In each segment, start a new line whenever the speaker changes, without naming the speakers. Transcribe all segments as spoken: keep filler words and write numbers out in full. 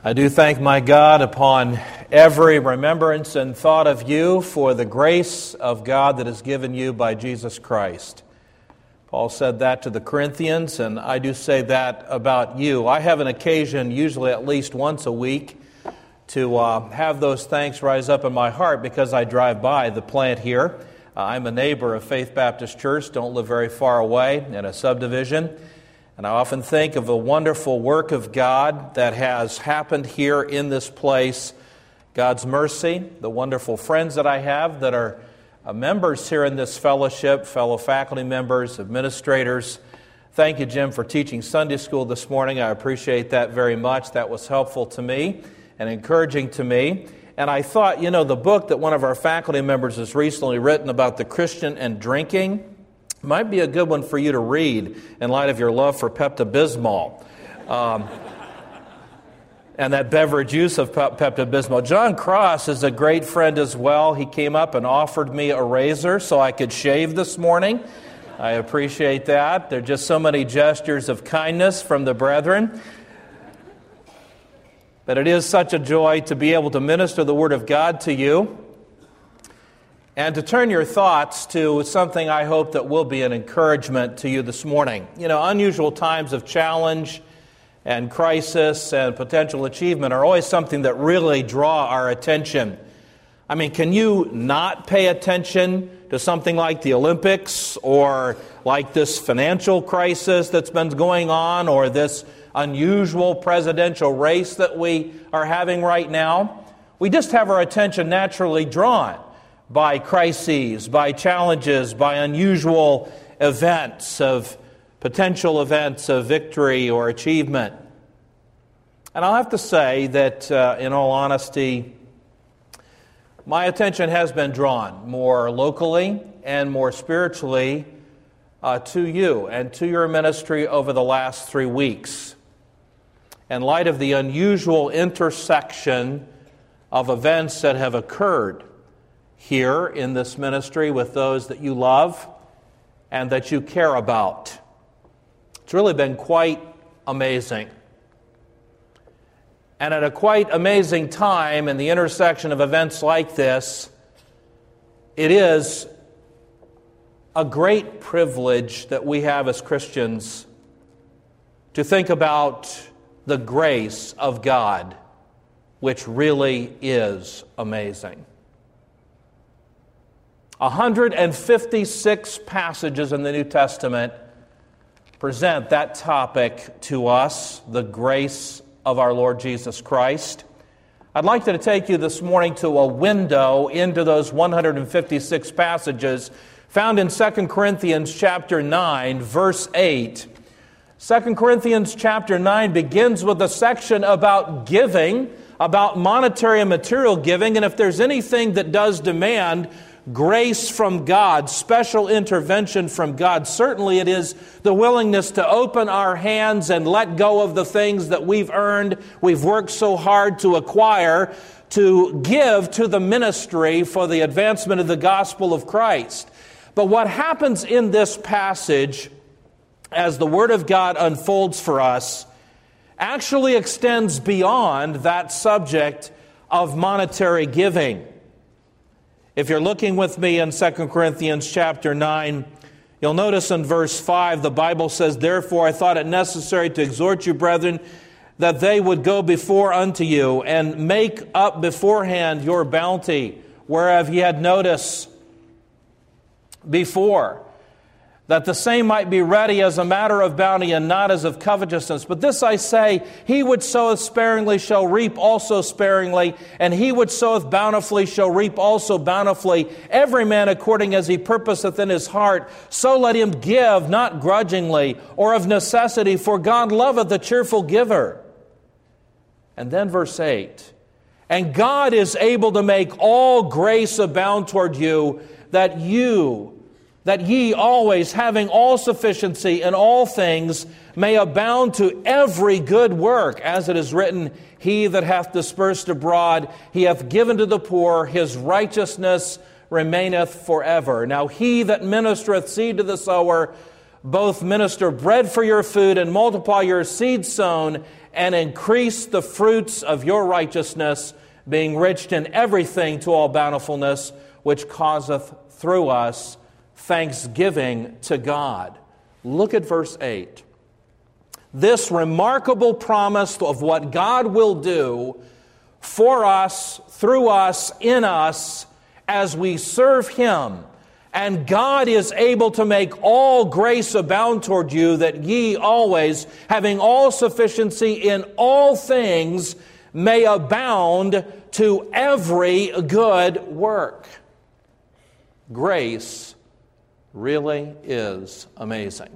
I do thank my God upon every remembrance and thought of you for the grace of God that is given you by Jesus Christ. Paul said that to the Corinthians, and I do say that about you. I have an occasion, usually at least once a week, to uh, have those thanks rise up in my heart because I drive by the plant here. Uh, I'm a neighbor of Faith Baptist Church, don't live very far away in a subdivision. And I often think of the wonderful work of God that has happened here in this place, God's mercy, the wonderful friends that I have that are uh, members here in this fellowship, fellow faculty members, administrators. Thank you, Jim, for teaching Sunday school this morning. I appreciate that very much. That was helpful to me and encouraging to me. And I thought, you know, the book that one of our faculty members has recently written about the Christian and drinking might be a good one for you to read in light of your love for Pepto-Bismol um, and that beverage use of Pepto-Bismol. John Cross is a great friend as well. He came up and offered me a razor so I could shave this morning. I appreciate that. There are just so many gestures of kindness from the brethren. But it is such a joy to be able to minister the Word of God to you and to turn your thoughts to something I hope that will be an encouragement to you this morning. You know, unusual times of challenge and crisis and potential achievement are always something that really draw our attention. I mean, can you not pay attention to something like the Olympics or like this financial crisis that's been going on or this unusual presidential race that we are having right now? We just have our attention naturally drawn by crises, by challenges, by unusual events of potential events of victory or achievement. And I'll have to say that, uh, in all honesty, my attention has been drawn more locally and more spiritually uh, to you and to your ministry over the last three weeks. In light of the unusual intersection of events that have occurred here in this ministry with those that you love and that you care about. It's really been quite amazing. And at a quite amazing time in the intersection of events like this, it is a great privilege that we have as Christians to think about the grace of God, which really is amazing. one hundred fifty-six passages in the New Testament present that topic to us, the grace of our Lord Jesus Christ. I'd like to take you this morning to a window into those one hundred fifty-six passages found in Second Corinthians chapter nine, verse eight. Second Corinthians chapter nine begins with a section about giving, about monetary and material giving, and if there's anything that does demand grace from God, special intervention from God, certainly it is the willingness to open our hands and let go of the things that we've earned, we've worked so hard to acquire, to give to the ministry for the advancement of the gospel of Christ. But what happens in this passage as the Word of God unfolds for us actually extends beyond that subject of monetary giving. If you're looking with me in Second Corinthians chapter nine, you'll notice in verse five, the Bible says, "Therefore I thought it necessary to exhort you, brethren, that they would go before unto you, and make up beforehand your bounty, whereof ye had notice before, that the same might be ready as a matter of bounty and not as of covetousness. But this I say, he which soweth sparingly shall reap also sparingly, and he which soweth bountifully shall reap also bountifully. Every man according as he purposeth in his heart, so let him give, not grudgingly or of necessity, for God loveth the cheerful giver." And then verse eight, "And God is able to make all grace abound toward you, that you that ye always, having all sufficiency in all things, may abound to every good work, as it is written, He that hath dispersed abroad, he hath given to the poor, his righteousness remaineth forever. Now he that ministereth seed to the sower, both minister bread for your food, and multiply your seed sown, and increase the fruits of your righteousness, being rich in everything to all bountifulness, which causeth through us thanksgiving to God. Look at verse eight. This remarkable promise of what God will do for us, through us, in us, as we serve Him. And God is able to make all grace abound toward you, that ye always, having all sufficiency in all things, may abound to every good work. Grace really is amazing.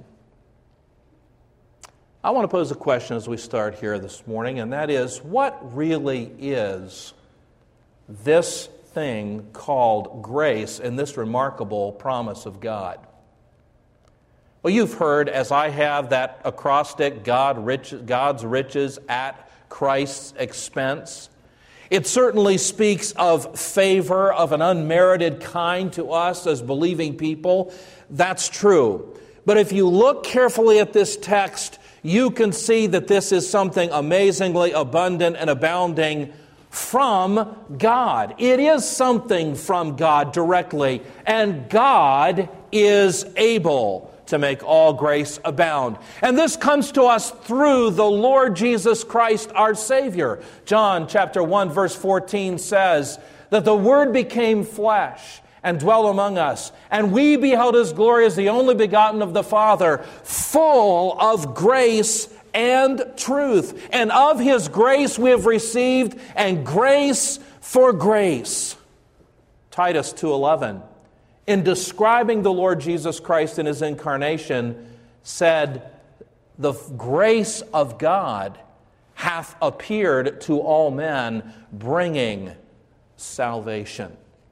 I want to pose a question as we start here this morning, and that is, what really is this thing called grace and this remarkable promise of God? Well, you've heard, as I have, that acrostic, God rich, God's riches at Christ's expense. It certainly speaks of favor of an unmerited kind to us as believing people. That's true. But if you look carefully at this text, you can see that this is something amazingly abundant and abounding from God. It is something from God directly, and God is able to make all grace abound. And this comes to us through the Lord Jesus Christ, our Savior. John chapter one, verse fourteen says that the Word became flesh and dwelt among us, and we beheld His glory as the only begotten of the Father, full of grace and truth. And of His grace we have received, and grace for grace. Titus two eleven, in describing the Lord Jesus Christ in His incarnation, said, the grace of God hath appeared to all men, bringing salvation.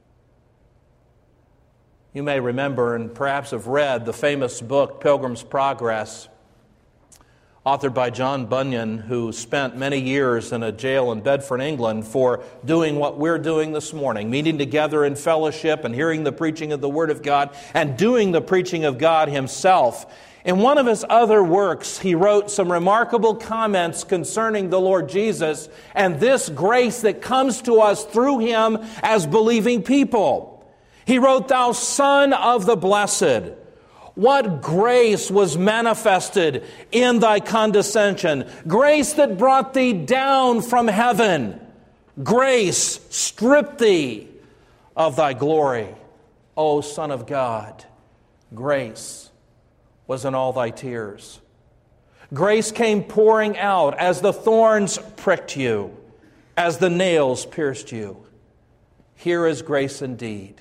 You may remember and perhaps have read the famous book, Pilgrim's Progress, authored by John Bunyan, who spent many years in a jail in Bedford, England, for doing what we're doing this morning, meeting together in fellowship and hearing the preaching of the Word of God and doing the preaching of God himself. In one of his other works, he wrote some remarkable comments concerning the Lord Jesus and this grace that comes to us through Him as believing people. He wrote, "Thou Son of the Blessed, what grace was manifested in thy condescension, grace that brought thee down from heaven, grace stripped thee of thy glory. O Son of God, grace was in all thy tears. Grace came pouring out as the thorns pricked you, as the nails pierced you. Here is grace indeed.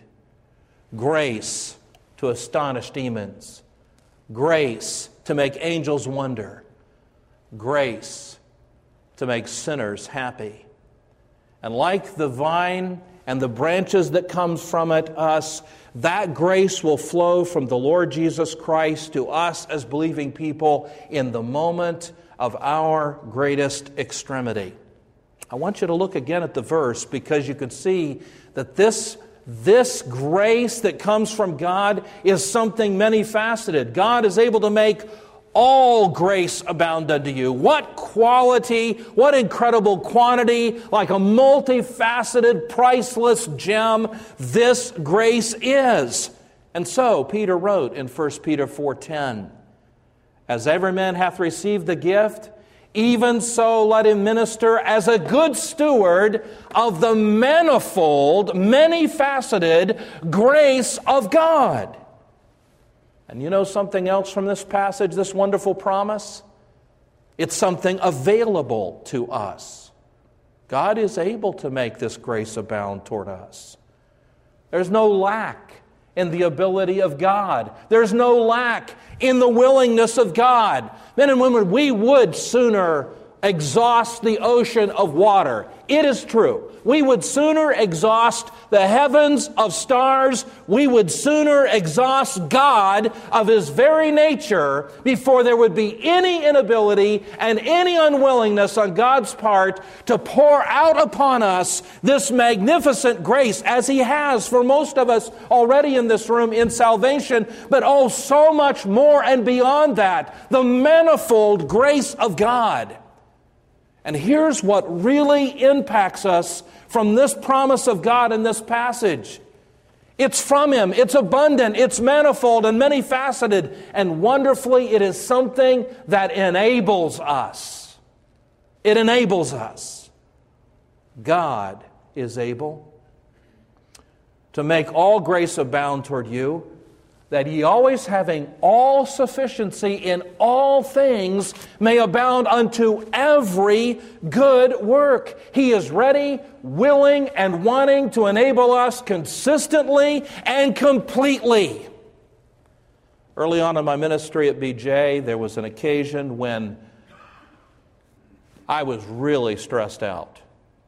Grace to astonish demons. Grace to make angels wonder. Grace to make sinners happy. And like the vine and the branches that comes from it, us, that grace will flow from the Lord Jesus Christ to us as believing people in the moment of our greatest extremity." I want you to look again at the verse, because you can see that this This grace that comes from God is something many-faceted. God is able to make all grace abound unto you. What quality, what incredible quantity, like a multifaceted, priceless gem this grace is. And so Peter wrote in First Peter four ten, "As every man hath received the gift, even so let him minister as a good steward of the manifold, many-faceted grace of God." And you know something else from this passage, this wonderful promise? It's something available to us. God is able to make this grace abound toward us. There's no lack in the ability of God. There's no lack in the willingness of God. Men and women, we would sooner exhaust the ocean of water. It is true. We would sooner exhaust the heavens of stars. We would sooner exhaust God of His very nature before there would be any inability and any unwillingness on God's part to pour out upon us this magnificent grace, as He has for most of us already in this room in salvation, but oh, so much more and beyond that, the manifold grace of God. And here's what really impacts us from this promise of God in this passage. It's from Him. It's abundant. It's manifold and many-faceted. And wonderfully, it is something that enables us. It enables us. God is able to make all grace abound toward you, that ye always having all sufficiency in all things may abound unto every good work. He is ready, willing, and wanting to enable us consistently and completely. Early on in my ministry at B J, there was an occasion when I was really stressed out.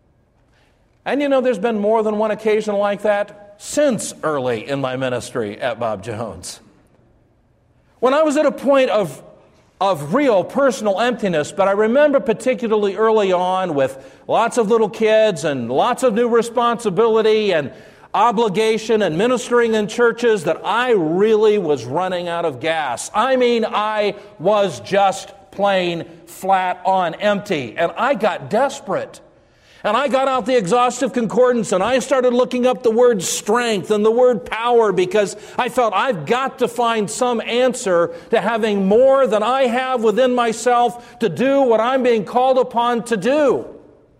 And you know, there's been more than one occasion like that since early in my ministry at Bob Jones. When I was at a point of, of real personal emptiness, but I remember particularly early on with lots of little kids and lots of new responsibility and obligation and ministering in churches that I really was running out of gas. I mean, I was just plain flat on empty, and I got desperate. And I got out the exhaustive concordance and I started looking up the word strength and the word power, because I felt I've got to find some answer to having more than I have within myself to do what I'm being called upon to do.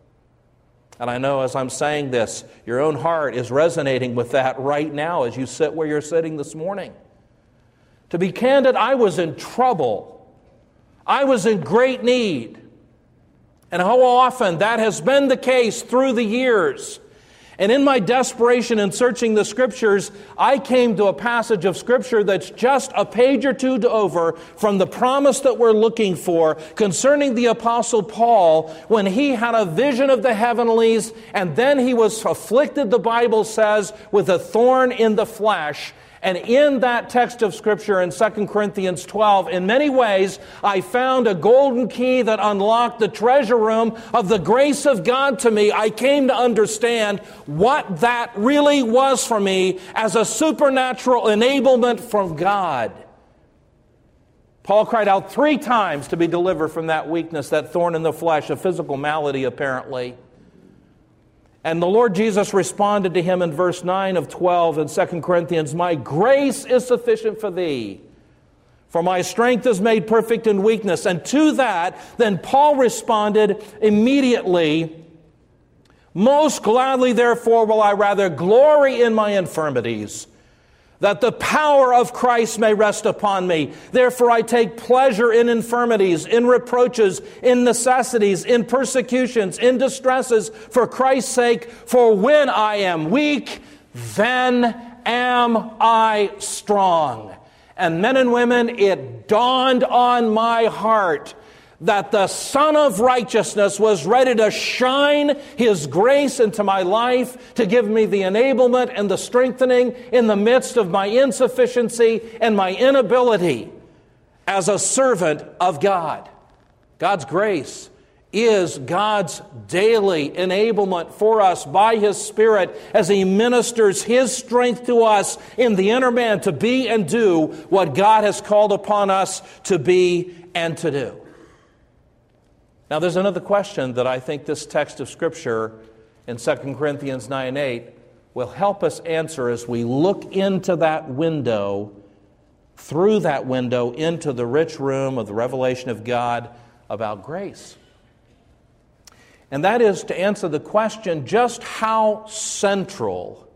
And I know as I'm saying this, your own heart is resonating with that right now as you sit where you're sitting this morning. To be candid, I was in trouble. I was in great need. And how often that has been the case through the years. And in my desperation in searching the Scriptures, I came to a passage of Scripture that's just a page or two over from the promise that we're looking for concerning the Apostle Paul when he had a vision of the heavenlies, and then he was afflicted, the Bible says, with a thorn in the flesh. And in that text of Scripture in Second Corinthians twelve, in many ways, I found a golden key that unlocked the treasure room of the grace of God to me. I came to understand what that really was for me as a supernatural enablement from God. Paul cried out three times to be delivered from that weakness, that thorn in the flesh, a physical malady apparently. And the Lord Jesus responded to him in verse nine of twelve in Second Corinthians, "My grace is sufficient for thee, for my strength is made perfect in weakness." And to that, then Paul responded immediately, "Most gladly, therefore, will I rather glory in my infirmities, that the power of Christ may rest upon me. Therefore I take pleasure in infirmities, in reproaches, in necessities, in persecutions, in distresses, for Christ's sake. For when I am weak, then am I strong." And men and women, it dawned on my heart that the Son of Righteousness was ready to shine His grace into my life to give me the enablement and the strengthening in the midst of my insufficiency and my inability as a servant of God. God's grace is God's daily enablement for us by His Spirit as He ministers His strength to us in the inner man to be and do what God has called upon us to be and to do. Now, there's another question that I think this text of Scripture in Second Corinthians nine eight will help us answer as we look into that window, through that window, into the rich room of the revelation of God about grace. And that is to answer the question, just how central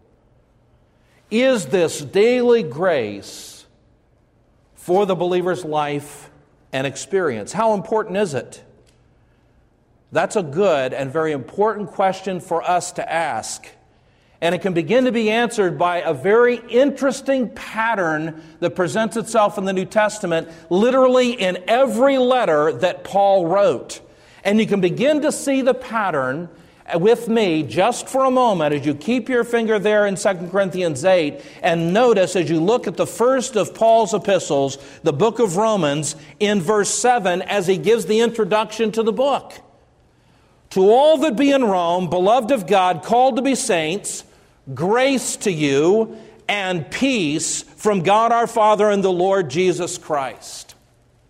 is this daily grace for the believer's life and experience? How important is it? That's a good and very important question for us to ask. And it can begin to be answered by a very interesting pattern that presents itself in the New Testament, literally in every letter that Paul wrote. And you can begin to see the pattern with me just for a moment as you keep your finger there in Second Corinthians eight and notice as you look at the first of Paul's epistles, the book of Romans, in verse seven as he gives the introduction to the book. "To all that be in Rome, beloved of God, called to be saints, grace to you and peace from God our Father and the Lord Jesus Christ."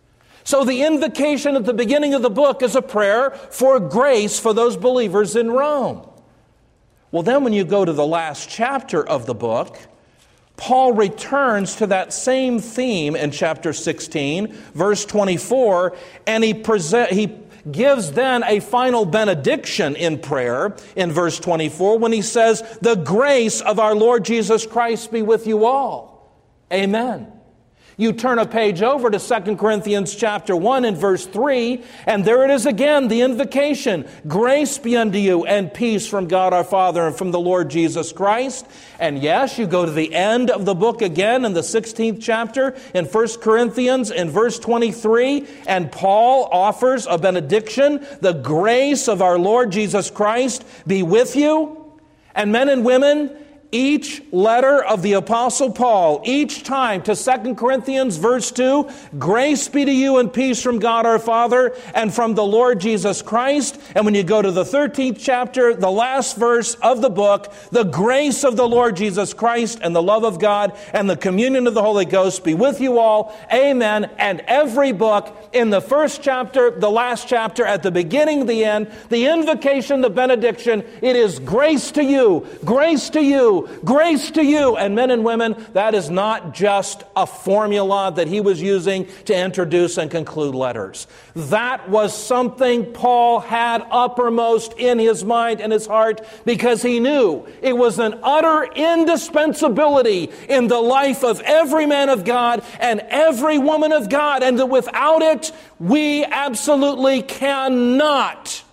So the invocation at the beginning of the book is a prayer for grace for those believers in Rome. Well, then when you go to the last chapter of the book, Paul returns to that same theme in chapter sixteen, verse twenty-four, and he present, he gives then a final benediction in prayer in verse twenty-four when he says, "The grace of our Lord Jesus Christ be with you all." Amen. You turn a page over to Second Corinthians chapter one and verse three, and there it is again, the invocation. Grace be unto you and peace from God our Father and from the Lord Jesus Christ. And yes, you go to the end of the book again in the sixteenth chapter in First Corinthians in verse twenty-three, and Paul offers a benediction. The grace of our Lord Jesus Christ be with you. And men and women, each letter of the Apostle Paul, each time to Second Corinthians verse two, grace be to you and peace from God our Father and from the Lord Jesus Christ. And when you go to the thirteenth chapter, the last verse of the book, the grace of the Lord Jesus Christ and the love of God and the communion of the Holy Ghost be with you all. Amen. And every book in the first chapter, the last chapter, at the beginning, the end, the invocation, the benediction, it is grace to you, grace to you, grace to you. And men and women, that is not just a formula that he was using to introduce and conclude letters. That was something Paul had uppermost in his mind and his heart, because he knew it was an utter indispensability in the life of every man of God and every woman of God, and that without it, we absolutely cannot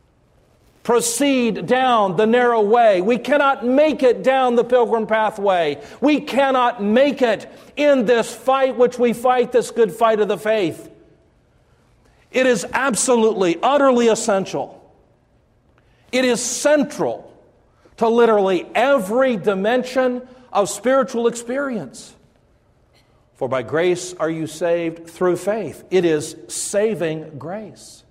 proceed down the narrow way. We cannot make it down the pilgrim pathway. We cannot make it in this fight which we fight, this good fight of the faith. It is absolutely, utterly essential. It is central to literally every dimension of spiritual experience. For by grace are you saved through faith. It is saving grace.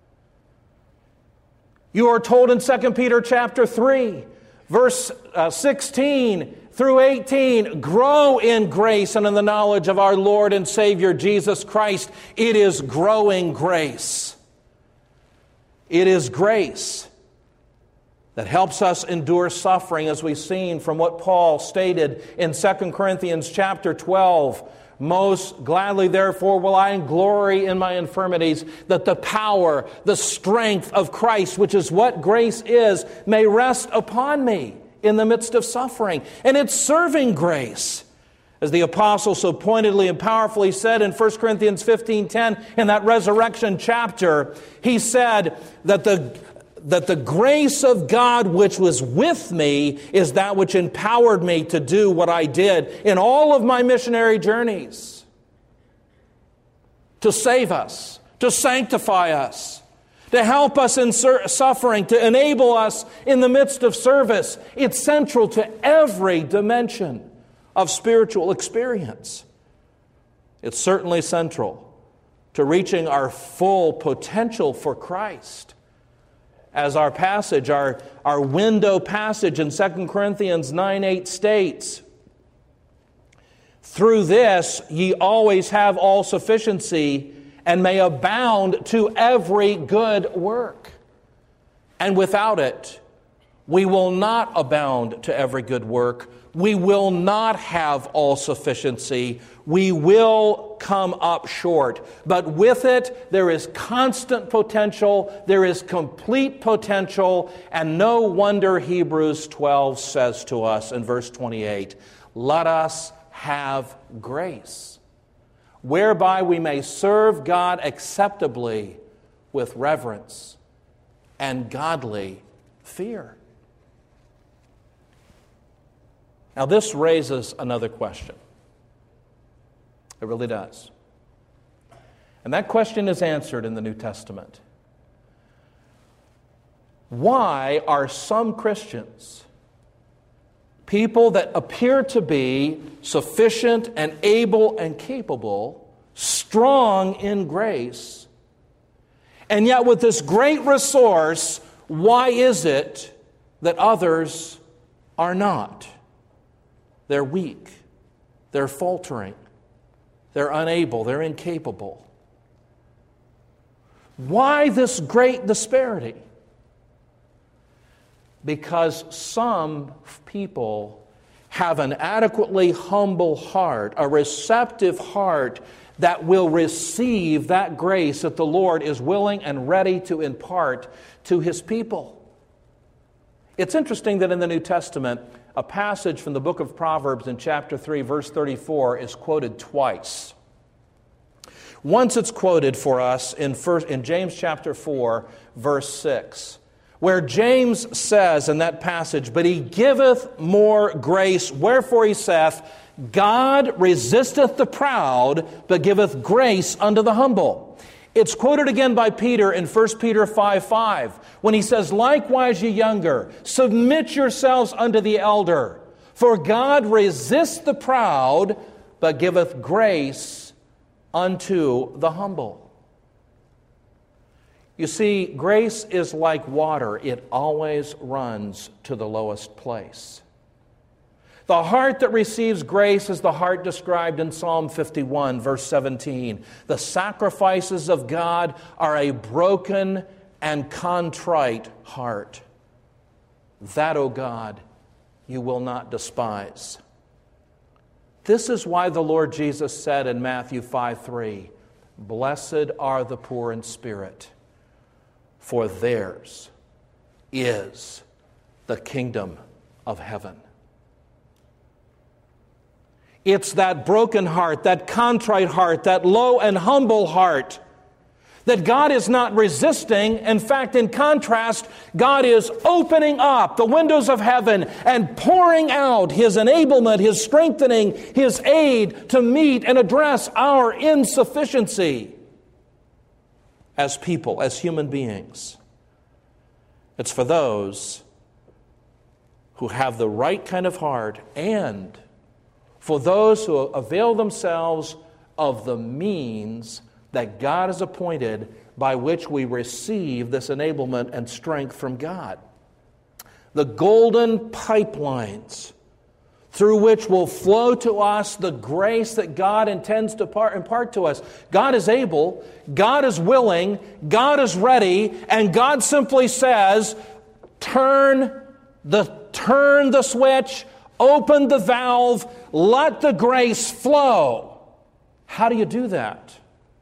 You are told in Second Peter chapter three, verse uh, sixteen through eighteen, grow in grace and in the knowledge of our Lord and Savior Jesus Christ. It is growing grace. It is grace that helps us endure suffering, as we've seen from what Paul stated in Second Corinthians chapter twelve. Most gladly, therefore, will I glory in my infirmities, that the power, the strength of Christ, which is what grace is, may rest upon me in the midst of suffering. And it's serving grace. As the apostle so pointedly and powerfully said in First Corinthians fifteen ten, in that resurrection chapter, he said that the that the grace of God which was with me is that which empowered me to do what I did in all of my missionary journeys. To save us, to sanctify us, to help us in suffering, to enable us in the midst of service. It's central to every dimension of spiritual experience. It's certainly central to reaching our full potential for Christ. As our passage, our, our window passage in Second Corinthians nine eight states, through this ye always have all sufficiency and may abound to every good work. And without it, we will not abound to every good work. We will not have all sufficiency. We will come up short. But with it, there is constant potential. There is complete potential. And no wonder Hebrews twelve says to us in verse twenty-eight, let us have grace, whereby we may serve God acceptably with reverence and godly fear. Now, this raises another question. It really does. And that question is answered in the New Testament. Why are some Christians, people that appear to be sufficient and able and capable, strong in grace, and yet with this great resource, why is it that others are not? They're weak. They're faltering. They're unable. They're incapable. Why this great disparity? Because some people have an adequately humble heart, a receptive heart that will receive that grace that the Lord is willing and ready to impart to His people. It's interesting that in the New Testament, a passage from the book of Proverbs in chapter three, verse thirty-four is quoted twice. Once it's quoted for us in, first, in James chapter four, verse six, where James says in that passage, "But He giveth more grace, wherefore He saith, God resisteth the proud, but giveth grace unto the humble." It's quoted again by Peter in First Peter five five, when he says, "Likewise, ye younger, submit yourselves unto the elder. For God resists the proud, but giveth grace unto the humble." You see, grace is like water. It always runs to the lowest place. The heart that receives grace is the heart described in Psalm fifty-one, verse seventeen. "The sacrifices of God are a broken and contrite heart. That, O God, you will not despise." This is why the Lord Jesus said in Matthew five three, "Blessed are the poor in spirit, for theirs is the kingdom of heaven." It's that broken heart, that contrite heart, that low and humble heart that God is not resisting. In fact, in contrast, God is opening up the windows of heaven and pouring out His enablement, His strengthening, His aid to meet and address our insufficiency as people, as human beings. It's for those who have the right kind of heart, and for those who avail themselves of the means that God has appointed by which we receive this enablement and strength from God. The golden pipelines through which will flow to us the grace that God intends to impart to us. God is able, God is willing, God is ready, and God simply says, turn the, turn the switch, open the valve, let the grace flow. How do you do that?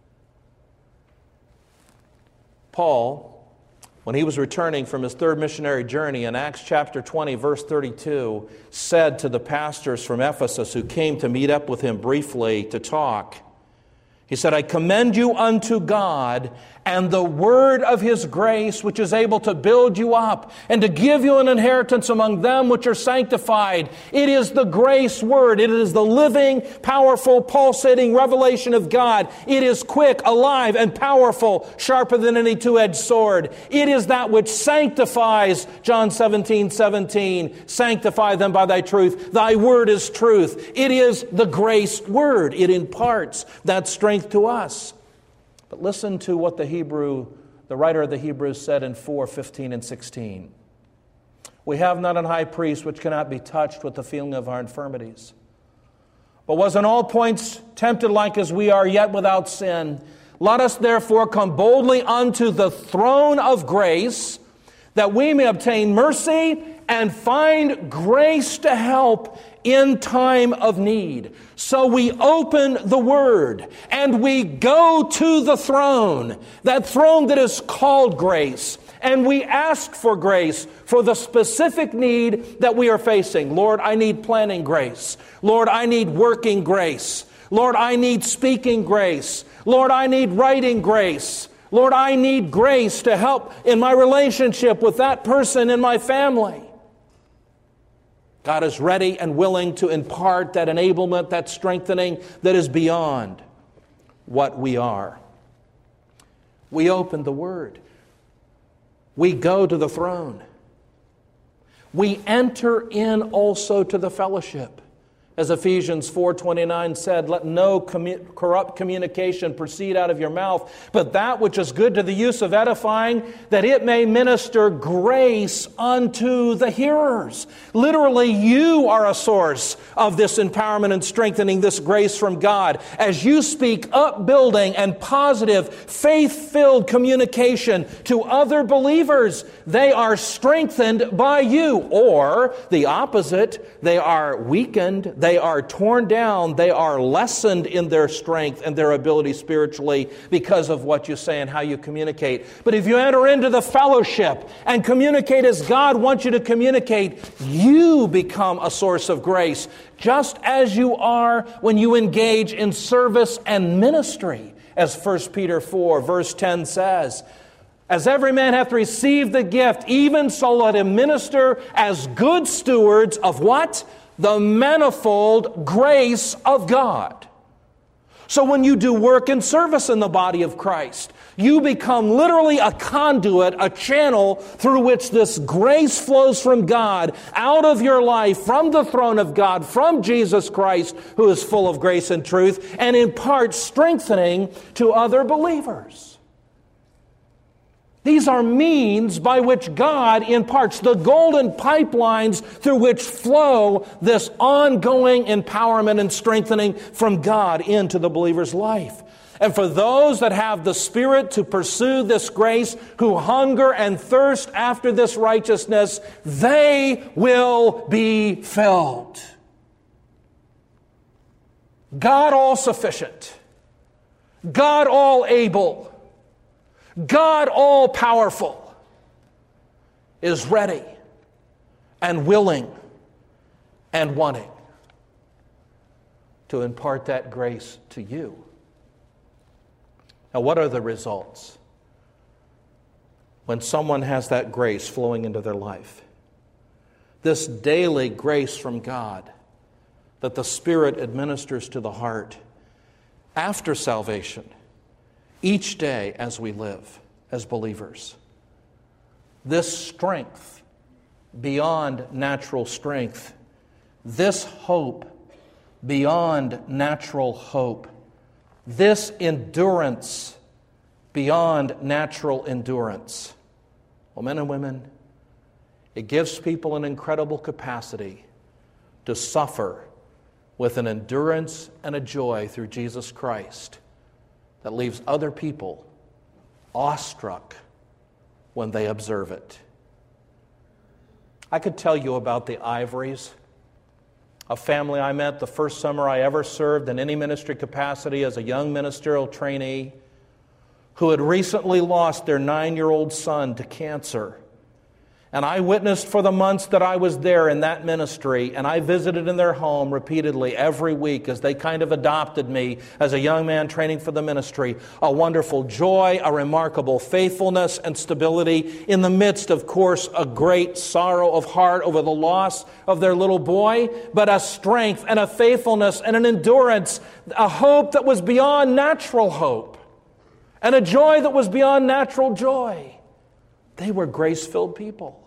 Paul, when he was returning from his third missionary journey in Acts chapter twenty, verse thirty-two, said to the pastors from Ephesus who came to meet up with him briefly to talk, he said, "I commend you unto God and the word of His grace, which is able to build you up and to give you an inheritance among them which are sanctified." It is the grace word. It is the living, powerful, pulsating revelation of God. It is quick, alive, and powerful, sharper than any two-edged sword. It is that which sanctifies, John seventeen seventeen, "Sanctify them by thy truth. Thy word is truth." It is the grace word. It imparts that strength to us. But listen to what the Hebrew, the writer of the Hebrews said in four fifteen and sixteen. "We have not an high priest which cannot be touched with the feeling of our infirmities, but was in all points tempted like as we are, yet without sin. Let us therefore come boldly unto the throne of grace, that we may obtain mercy and find grace to help in time of need." So we open the Word and we go to the throne, that throne that is called grace, and we ask for grace for the specific need that we are facing. Lord, I need planning grace. Lord, I need working grace. Lord, I need speaking grace. Lord, I need writing grace. Lord, I need grace to help in my relationship with that person in my family. God is ready and willing to impart that enablement, that strengthening that is beyond what we are. We open the Word. We go to the throne. We enter in also to the fellowship. As Ephesians four twenty-nine said, let no commu- corrupt communication proceed out of your mouth, but that which is good to the use of edifying, that it may minister grace unto the hearers. Literally, you are a source of this empowerment and strengthening, this grace from God. As you speak upbuilding and positive, faith-filled communication to other believers, they are strengthened by you. Or the opposite, they are weakened, they are torn down, they are lessened in their strength and their ability spiritually because of what you say and how you communicate. But if you enter into the fellowship and communicate as God wants you to communicate, you become a source of grace, just as you are when you engage in service and ministry, as First Peter four, verse ten says. As every man hath received the gift, even so let him minister as good stewards of what? The manifold grace of God. So when you do work and service in the body of Christ, you become literally a conduit, a channel through which this grace flows from God out of your life, from the throne of God, from Jesus Christ, who is full of grace and truth, and imparts strengthening to other believers. These are means by which God imparts the golden pipelines through which flow this ongoing empowerment and strengthening from God into the believer's life. And for those that have the Spirit to pursue this grace, who hunger and thirst after this righteousness, they will be filled. God all-sufficient, God all-able, God all-powerful is ready and willing and wanting to impart that grace to you. Now, what are the results when someone has that grace flowing into their life? This daily grace from God that the Spirit administers to the heart after salvation, each day as we live as believers. This strength beyond natural strength, this hope beyond natural hope, this endurance beyond natural endurance. Well, men and women, it gives people an incredible capacity to suffer with an endurance and a joy through Jesus Christ that leaves other people awestruck when they observe it. I could tell you about the Ivories, a family I met the first summer I ever served in any ministry capacity as a young ministerial trainee, who had recently lost their nine-year-old son to cancer. And I witnessed for the months that I was there in that ministry, and I visited in their home repeatedly every week as they kind of adopted me as a young man training for the ministry. A wonderful joy, a remarkable faithfulness and stability in the midst, of course, a great sorrow of heart over the loss of their little boy, but a strength and a faithfulness and an endurance, a hope that was beyond natural hope, and a joy that was beyond natural joy. They were grace-filled people.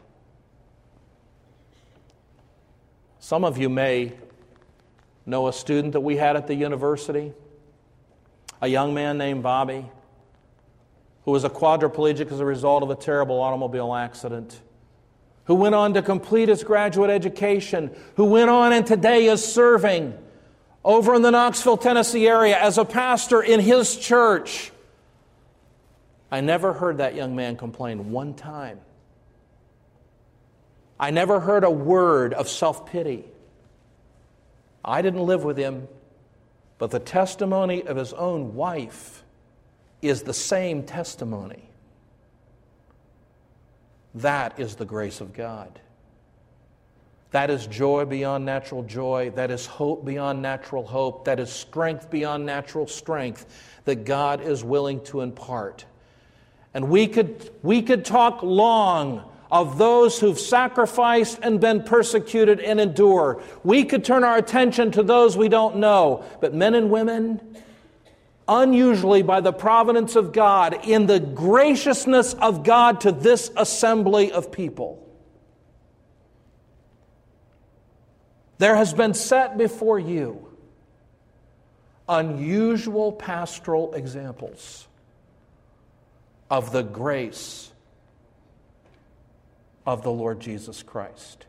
Some of you may know a student that we had at the university, a young man named Bobby, who was a quadriplegic as a result of a terrible automobile accident, who went on to complete his graduate education, who went on and today is serving over in the Knoxville, Tennessee area as a pastor in his church. I never heard that young man complain one time. I never heard a word of self-pity. I didn't live with him, but the testimony of his own wife is the same testimony. That is the grace of God. That is joy beyond natural joy. That is hope beyond natural hope. That is strength beyond natural strength that God is willing to impart. And we could, we could talk long of those who've sacrificed and been persecuted and endure. We could turn our attention to those we don't know. But men and women, unusually by the providence of God, in the graciousness of God to this assembly of people, There has been set before you unusual pastoral examples of the grace of the Lord Jesus Christ.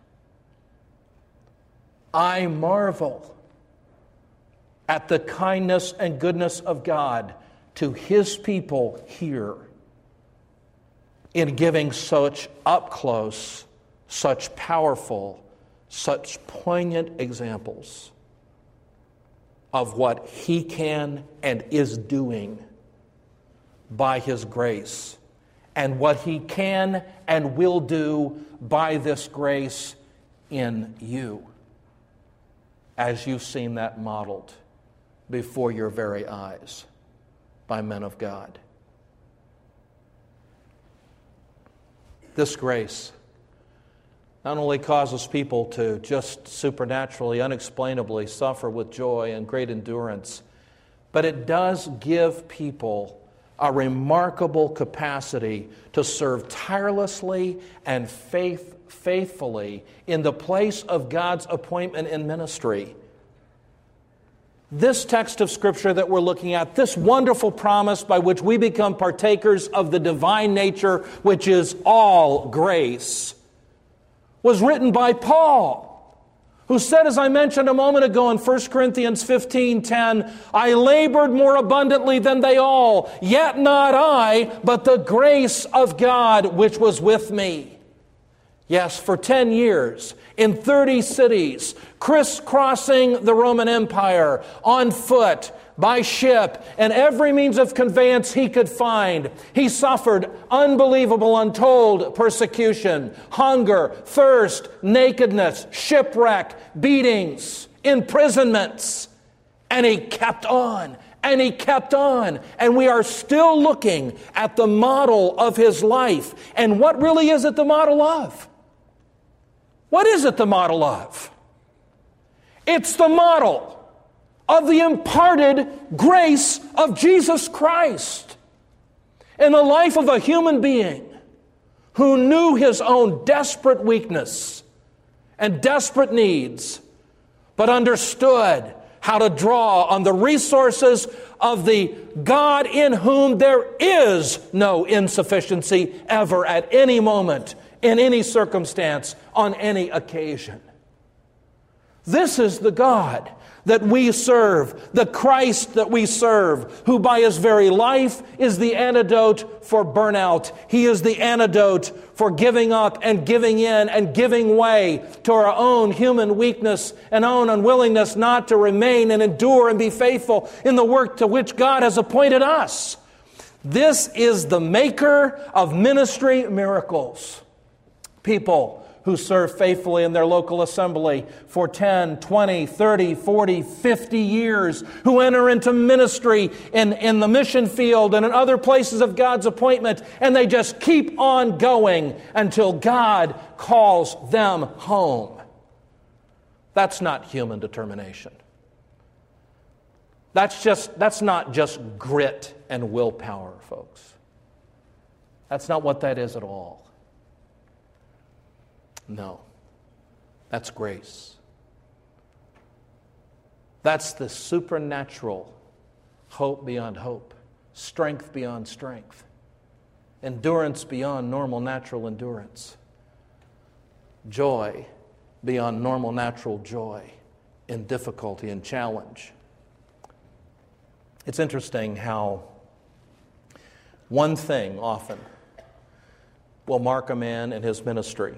I marvel at the kindness and goodness of God to His people here in giving such up-close, such powerful, such poignant examples of what He can and is doing by His grace, and what He can and will do by this grace in you, as you've seen that modeled before your very eyes by men of God. This grace not only causes people to just supernaturally, unexplainably suffer with joy and great endurance, but it does give people a remarkable capacity to serve tirelessly and faith, faithfully in the place of God's appointment in ministry. This text of Scripture that we're looking at, this wonderful promise by which we become partakers of the divine nature, which is all grace, was written by Paul, who said, as I mentioned a moment ago in First Corinthians fifteen ten, I labored more abundantly than they all, yet not I, but the grace of God which was with me. Yes, for ten years, in thirty cities, crisscrossing the Roman Empire, on foot, by ship, and every means of conveyance he could find. He suffered unbelievable, untold persecution, hunger, thirst, nakedness, shipwreck, beatings, imprisonments. And he kept on, and he kept on. And we are still looking at the model of his life. And what really is it the model of? What is it the model of? It's the model of the imparted grace of Jesus Christ in the life of a human being who knew his own desperate weakness and desperate needs, but understood how to draw on the resources of the God in whom there is no insufficiency ever at any moment, in any circumstance, on any occasion. This is the God that we serve, the Christ that we serve, who by His very life is the antidote for burnout. He is the antidote for giving up and giving in and giving way to our own human weakness and own unwillingness not to remain and endure and be faithful in the work to which God has appointed us. This is the maker of ministry miracles. People who serve faithfully in their local assembly for ten, twenty, thirty, forty, fifty years, who enter into ministry in, in the mission field and in other places of God's appointment, and they just keep on going until God calls them home. That's not human determination. That's just that's not just grit and willpower, folks. That's not what that is at all. No, that's grace. That's the supernatural hope beyond hope, strength beyond strength, endurance beyond normal natural endurance, joy beyond normal natural joy in difficulty and challenge. It's interesting how one thing often will mark a man in his ministry.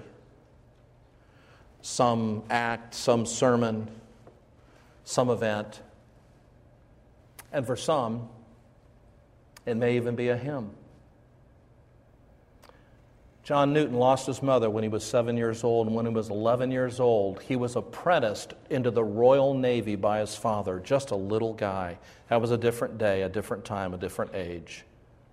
Some act, some sermon, some event. And for some, it may even be a hymn. John Newton lost his mother when he was seven years old, and when he was eleven years old, he was apprenticed into the Royal Navy by his father, just a little guy. That was a different day, a different time, a different age.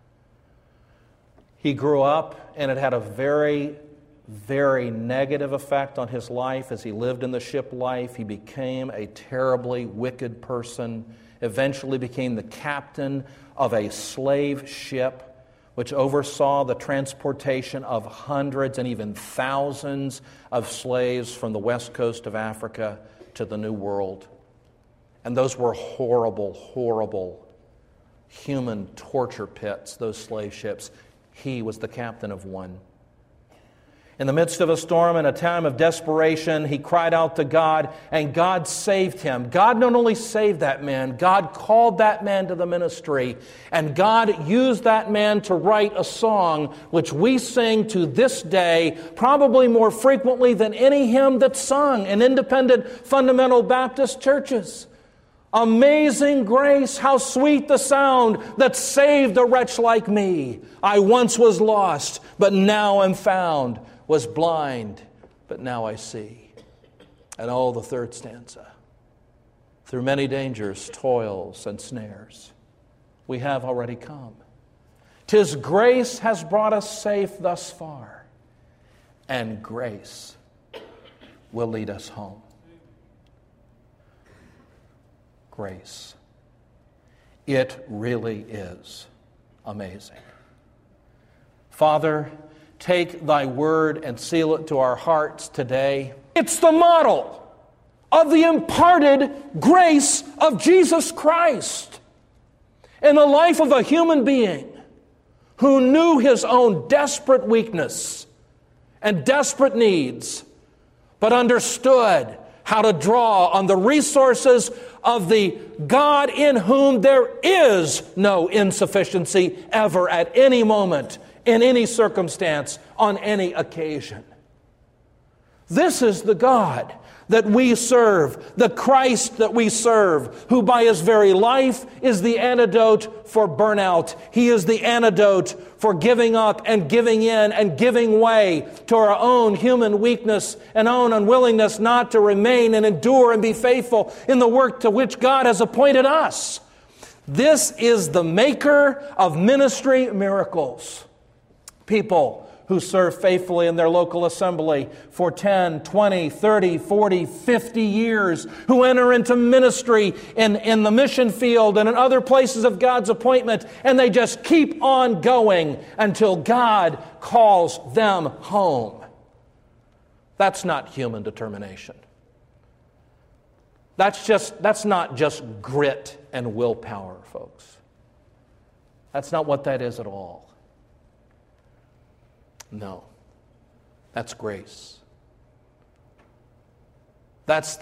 He grew up, and it had a very very negative effect on his life as he lived in the ship life. He became a terribly wicked person, eventually became the captain of a slave ship, which oversaw the transportation of hundreds and even thousands of slaves from the west coast of Africa to the New World. And those were horrible, horrible human torture pits, those slave ships. He was the captain of one. In the midst of a storm and a time of desperation, he cried out to God, and God saved him. God not only saved that man, God called that man to the ministry, and God used that man to write a song which we sing to this day, probably more frequently than any hymn that's sung in independent fundamental Baptist churches. Amazing grace, how sweet the sound that saved a wretch like me. I once was lost, but now am found. Was blind, but now I see. And oh, the third stanza. Through many dangers, toils, and snares, we have already come. 'Tis grace has brought us safe thus far, and grace will lead us home. Grace. It really is amazing. Father, take thy word and seal it to our hearts today. It's the model of the imparted grace of Jesus Christ in the life of a human being who knew his own desperate weakness and desperate needs, but understood how to draw on the resources of the God in whom there is no insufficiency ever at any moment, in any circumstance, on any occasion. This is the God that we serve, the Christ that we serve, who by his very life is the antidote for burnout. He is the antidote for giving up and giving in and giving way to our own human weakness and own unwillingness not to remain and endure and be faithful in the work to which God has appointed us. This is the maker of ministry miracles. People who serve faithfully in their local assembly for ten, twenty, thirty, forty, fifty years, who enter into ministry in, in the mission field and in other places of God's appointment, and they just keep on going until God calls them home. That's not human determination. That's just, that's not just grit and willpower, folks. That's not what that is at all. No, that's grace. That's